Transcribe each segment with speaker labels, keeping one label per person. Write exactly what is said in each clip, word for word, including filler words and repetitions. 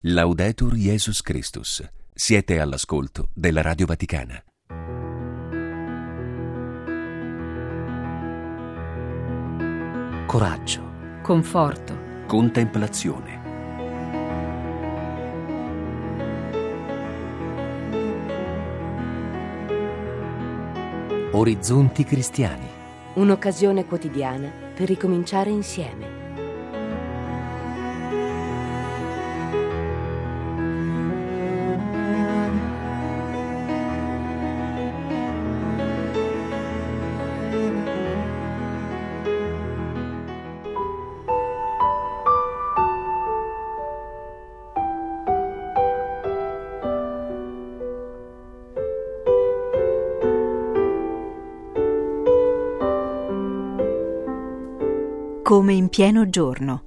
Speaker 1: Laudetur Jesus Christus. Siete all'ascolto della Radio Vaticana.
Speaker 2: Coraggio,
Speaker 3: conforto,
Speaker 1: Contemplazione.
Speaker 2: orizzonti cristiani.
Speaker 4: Un'occasione quotidiana per ricominciare insieme.
Speaker 5: Come in pieno giorno.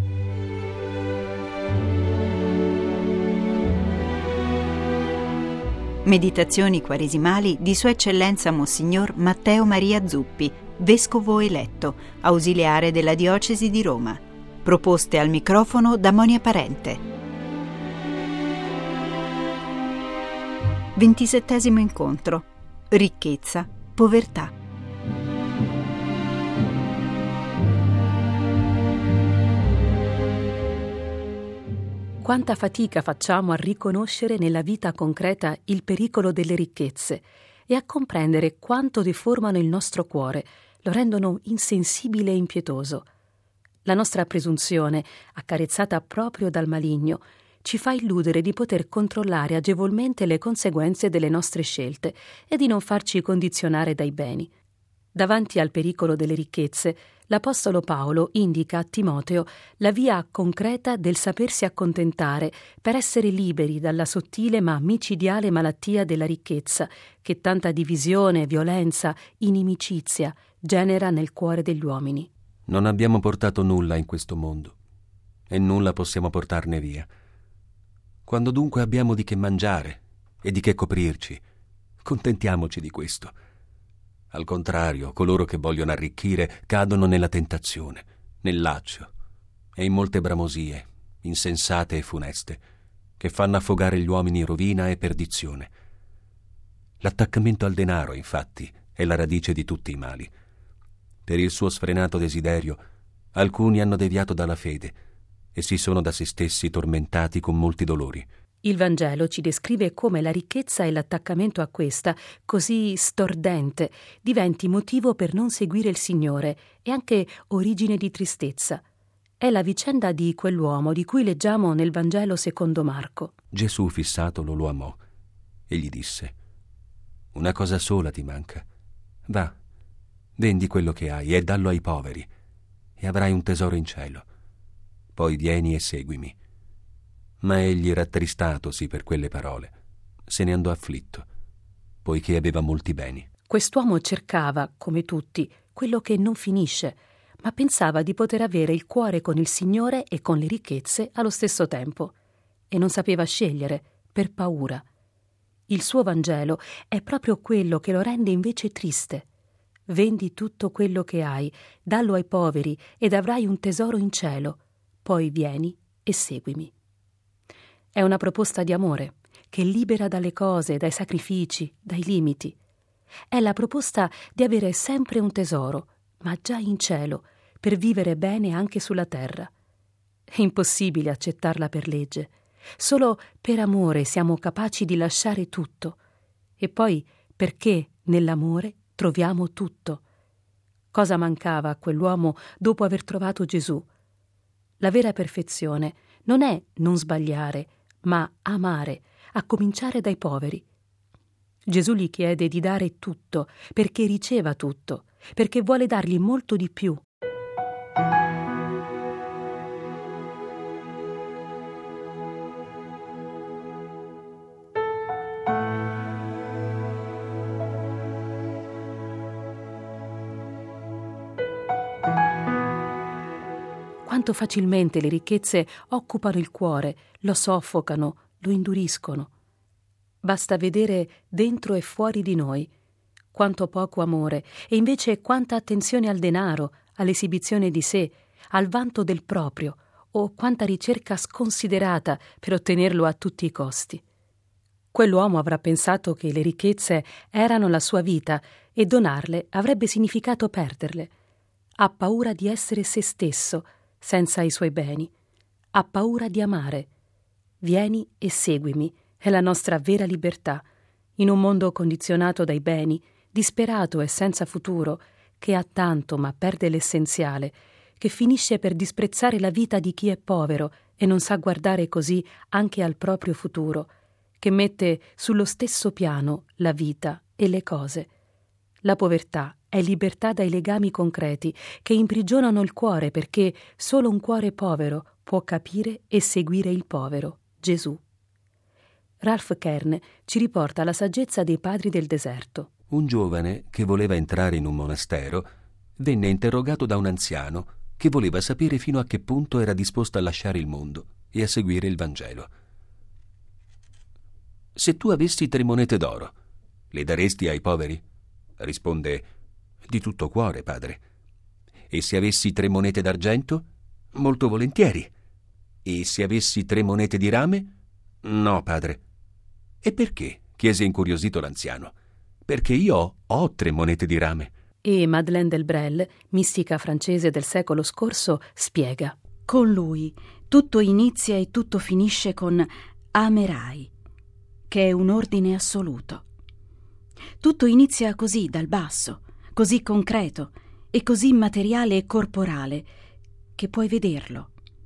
Speaker 5: Meditazioni quaresimali di Sua Eccellenza Monsignor Matteo Maria Zuppi, Vescovo eletto, ausiliare della Diocesi di Roma. Proposte al microfono da Monia Parente. Ventisettesimo incontro. Ricchezza, povertà.
Speaker 3: Quanta fatica facciamo a riconoscere nella vita concreta il pericolo delle ricchezze e a comprendere quanto deformano il nostro cuore, lo rendono insensibile e impietoso. La nostra presunzione, accarezzata proprio dal maligno, ci fa illudere di poter controllare agevolmente le conseguenze delle nostre scelte e di non farci condizionare dai beni. Davanti al pericolo delle ricchezze, l'Apostolo Paolo indica a Timoteo la via concreta del sapersi accontentare per essere liberi dalla sottile ma micidiale malattia della ricchezza che tanta divisione, violenza, inimicizia genera nel cuore degli uomini.
Speaker 1: Non abbiamo portato nulla in questo mondo e nulla possiamo portarne via. Quando dunque abbiamo di che mangiare e di che coprirci, contentiamoci di questo. Al contrario, coloro che vogliono arricchire cadono nella tentazione, nel laccio e in molte bramosie, insensate e funeste, che fanno affogare gli uomini in rovina e perdizione. L'attaccamento al denaro, infatti, è la radice di tutti i mali. Per il suo sfrenato desiderio, alcuni hanno deviato dalla fede e si sono da se stessi tormentati con molti dolori.
Speaker 3: Il Vangelo ci descrive come la ricchezza e l'attaccamento a questa, così stordente, diventi motivo per non seguire il Signore e anche origine di tristezza. È la vicenda di quell'uomo di cui leggiamo nel Vangelo secondo Marco.
Speaker 1: Gesù, fissatolo, lo amò e gli disse: «Una cosa sola ti manca. Va, vendi quello che hai e dallo ai poveri, e avrai un tesoro in cielo. Poi vieni e seguimi». Ma egli, rattristatosi per quelle parole, se ne andò afflitto, poiché aveva molti beni.
Speaker 3: Quest'uomo cercava, come tutti, quello che non finisce, ma pensava di poter avere il cuore con il Signore e con le ricchezze allo stesso tempo, e non sapeva scegliere, per paura. Il suo Vangelo è proprio quello che lo rende invece triste. Vendi tutto quello che hai, dallo ai poveri ed avrai un tesoro in cielo, poi vieni e seguimi. È una proposta di amore che libera dalle cose, dai sacrifici, dai limiti. È la proposta di avere sempre un tesoro, ma già in cielo, per vivere bene anche sulla terra. È impossibile accettarla per legge. Solo per amore siamo capaci di lasciare tutto. E poi perché nell'amore troviamo tutto. Cosa mancava a quell'uomo dopo aver trovato Gesù? La vera perfezione non è non sbagliare, ma amare, a cominciare dai poveri. Gesù gli chiede di dare tutto, perché riceva tutto, perché vuole dargli molto di più. Quanto facilmente le ricchezze occupano il cuore, lo soffocano, lo induriscono. Basta vedere dentro e fuori di noi quanto poco amore e invece quanta attenzione al denaro, all'esibizione di sé, al vanto del proprio, o quanta ricerca sconsiderata per ottenerlo a tutti i costi. Quell'uomo avrà pensato che le ricchezze erano la sua vita e donarle avrebbe significato perderle. Ha paura di essere se stesso senza i suoi beni. Ha paura di amare. Vieni e seguimi, è la nostra vera libertà, in un mondo condizionato dai beni, disperato e senza futuro, che ha tanto ma perde l'essenziale, che finisce per disprezzare la vita di chi è povero e non sa guardare così anche al proprio futuro, che mette sullo stesso piano la vita e le cose. La povertà è libertà dai legami concreti che imprigionano il cuore, perché solo un cuore povero può capire e seguire il povero, Gesù. Ralph Kern ci riporta la saggezza dei padri del deserto.
Speaker 1: Un giovane che voleva entrare in un monastero venne interrogato da un anziano che voleva sapere fino a che punto era disposto a lasciare il mondo e a seguire il Vangelo. «Se tu avessi tre monete d'oro, le daresti ai poveri?» Risponde: «Di tutto cuore, padre». «E se avessi tre monete d'argento?» «Molto volentieri». «E se avessi tre monete di rame?» «No, padre». «E perché?» chiese incuriosito l'anziano. «Perché io ho tre monete di rame».
Speaker 3: E Madeleine Delbrel, mistica francese del secolo scorso, spiega: con lui tutto inizia e tutto finisce con amerai, che è un ordine assoluto. Tutto inizia così dal basso, così concreto e così materiale e corporale che puoi vederlo.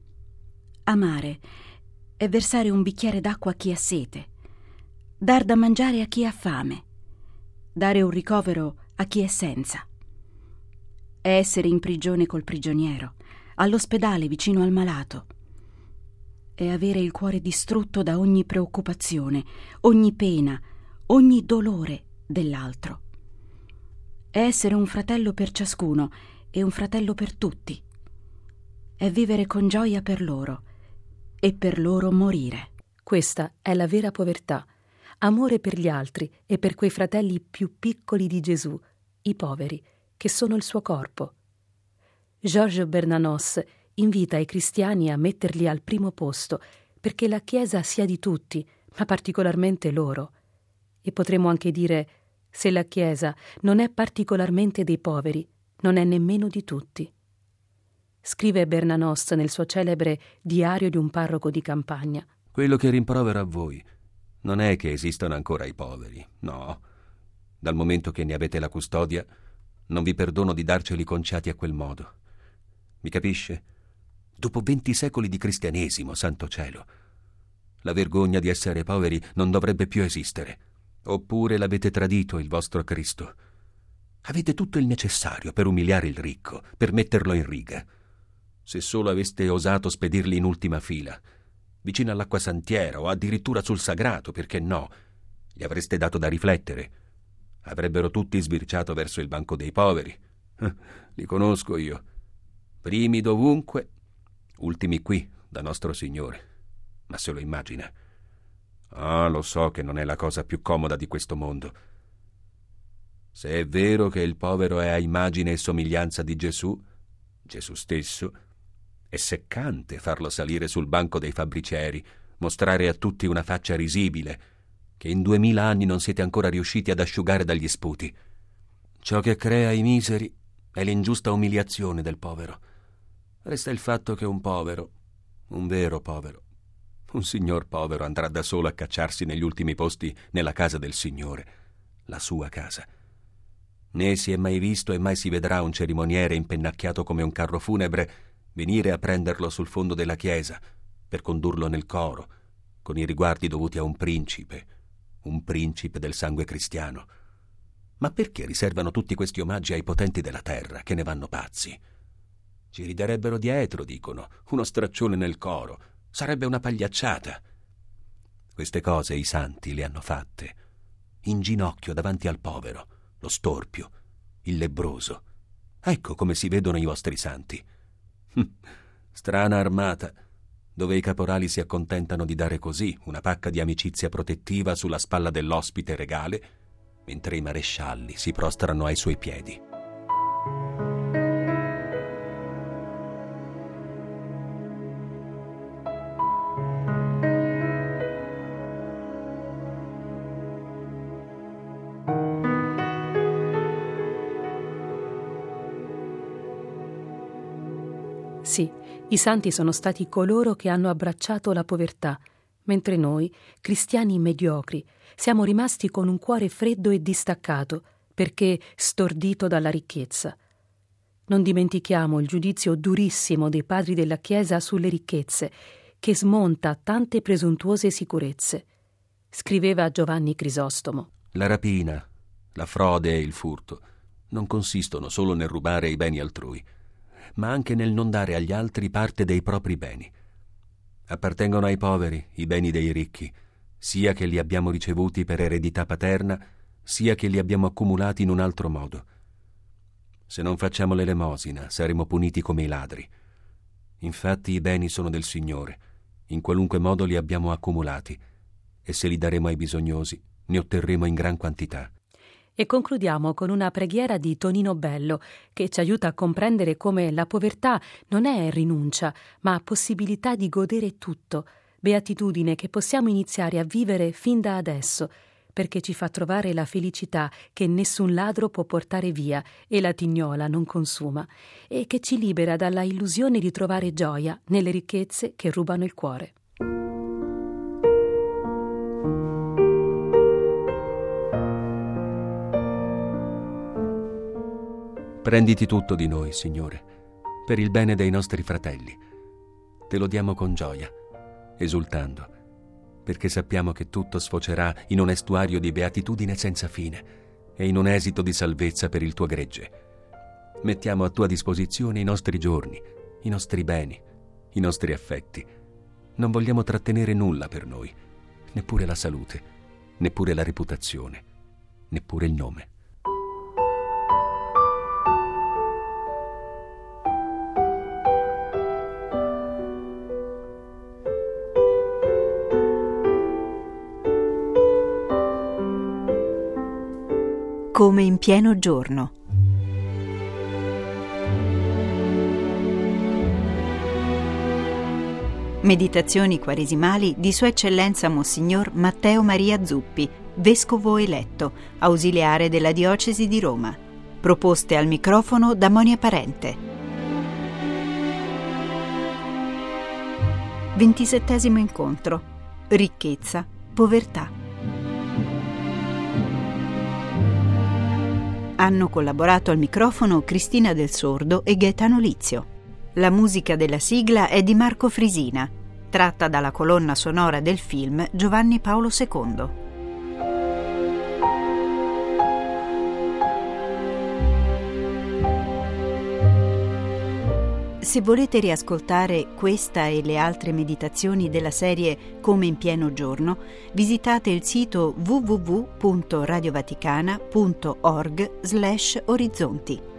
Speaker 3: Amare è versare un bicchiere d'acqua a chi ha sete, dar da mangiare a chi ha fame, dare un ricovero a chi è senza. È essere in prigione col prigioniero, all'ospedale vicino al malato. È avere il cuore distrutto da ogni preoccupazione, ogni pena, ogni dolore dell'altro. È essere un fratello per ciascuno e un fratello per tutti. È vivere con gioia per loro e per loro morire. Questa è la vera povertà, amore per gli altri e per quei fratelli più piccoli di Gesù, i poveri, che sono il suo corpo. Georges Bernanos invita i cristiani a metterli al primo posto, perché la Chiesa sia di tutti, ma particolarmente loro. E potremmo anche dire: se la Chiesa non è particolarmente dei poveri, non è nemmeno di tutti. Scrive Bernanos nel suo celebre Diario di un parroco di campagna:
Speaker 1: quello che rimprovero a voi non è che esistano ancora i poveri, no. Dal momento che ne avete la custodia, non vi perdono di darceli conciati a quel modo. Mi capisce? Dopo venti secoli di cristianesimo, santo cielo. La vergogna di essere poveri non dovrebbe più esistere. Oppure l'avete tradito il vostro Cristo. Avete tutto il necessario per umiliare il ricco, per metterlo in riga. Se solo aveste osato spedirli in ultima fila, vicino all'acquasantiera o addirittura sul sagrato, perché no, gli avreste dato da riflettere. Avrebbero tutti sbirciato verso il banco dei poveri. Li conosco io. Primi dovunque, ultimi qui, da nostro Signore. Ma se lo immagina. Ah, lo so che non è la cosa più comoda di questo mondo. Se è vero che il povero è a immagine e somiglianza di Gesù, Gesù stesso, è seccante farlo salire sul banco dei fabbricieri, mostrare a tutti una faccia risibile, che in duemila anni non siete ancora riusciti ad asciugare dagli sputi. Ciò che crea i miseri è l'ingiusta umiliazione del povero. Resta il fatto che un povero, un vero povero, un signor povero andrà da solo a cacciarsi negli ultimi posti nella casa del Signore, la sua casa. Né si è mai visto e mai si vedrà un cerimoniere impennacchiato come un carro funebre venire a prenderlo sul fondo della chiesa per condurlo nel coro, con i riguardi dovuti a un principe, un principe del sangue cristiano. Ma perché riservano tutti questi omaggi ai potenti della terra, che ne vanno pazzi? Ci riderebbero dietro, dicono, uno straccione nel coro. Sarebbe una pagliacciata. Queste cose i santi le hanno fatte, in ginocchio davanti al povero, lo storpio, il lebbroso. Ecco come si vedono i vostri santi. Strana armata, dove i caporali si accontentano di dare così una pacca di amicizia protettiva sulla spalla dell'ospite regale, mentre i marescialli si prostrano ai suoi piedi.
Speaker 3: Sì, i santi sono stati coloro che hanno abbracciato la povertà, mentre noi, cristiani mediocri, siamo rimasti con un cuore freddo e distaccato, perché stordito dalla ricchezza. Non dimentichiamo il giudizio durissimo dei padri della Chiesa sulle ricchezze, che smonta tante presuntuose sicurezze. Scriveva Giovanni Crisostomo:
Speaker 1: La rapina, la frode e il furto non consistono solo nel rubare i beni altrui, ma anche nel non dare agli altri parte dei propri beni. Appartengono ai poveri i beni dei ricchi, sia che li abbiamo ricevuti per eredità paterna, sia che li abbiamo accumulati in un altro modo. Se non facciamo l'elemosina, saremo puniti come i ladri. Infatti i beni sono del Signore, in qualunque modo li abbiamo accumulati, e se li daremo ai bisognosi, ne otterremo in gran quantità.
Speaker 3: E concludiamo con una preghiera di Tonino Bello, che ci aiuta a comprendere come la povertà non è rinuncia, ma possibilità di godere tutto, beatitudine che possiamo iniziare a vivere fin da adesso, perché ci fa trovare la felicità che nessun ladro può portare via e la tignola non consuma, e che ci libera dalla illusione di trovare gioia nelle ricchezze che rubano il cuore.
Speaker 1: Prenditi tutto di noi, Signore, per il bene dei nostri fratelli. Te lo diamo con gioia, esultando, perché sappiamo che tutto sfocerà in un estuario di beatitudine senza fine e in un esito di salvezza per il tuo gregge. Mettiamo a tua disposizione i nostri giorni, i nostri beni, i nostri affetti. Non vogliamo trattenere nulla per noi, neppure la salute, neppure la reputazione, neppure il nome.
Speaker 5: Come in pieno giorno. Meditazioni quaresimali di Sua Eccellenza Monsignor Matteo Maria Zuppi, Vescovo eletto, ausiliare della Diocesi di Roma. Proposte al microfono da Monia Parente. Ventisettesimo incontro. Ricchezza, povertà. Hanno collaborato al microfono Cristina Del Sordo e Gaetano Lizio. La musica della sigla è di Marco Frisina, tratta dalla colonna sonora del film Giovanni Paolo secondo. Se volete riascoltare questa e le altre meditazioni della serie Come in pieno giorno, visitate il sito w w w punto radiovaticana punto org slash orizzonti.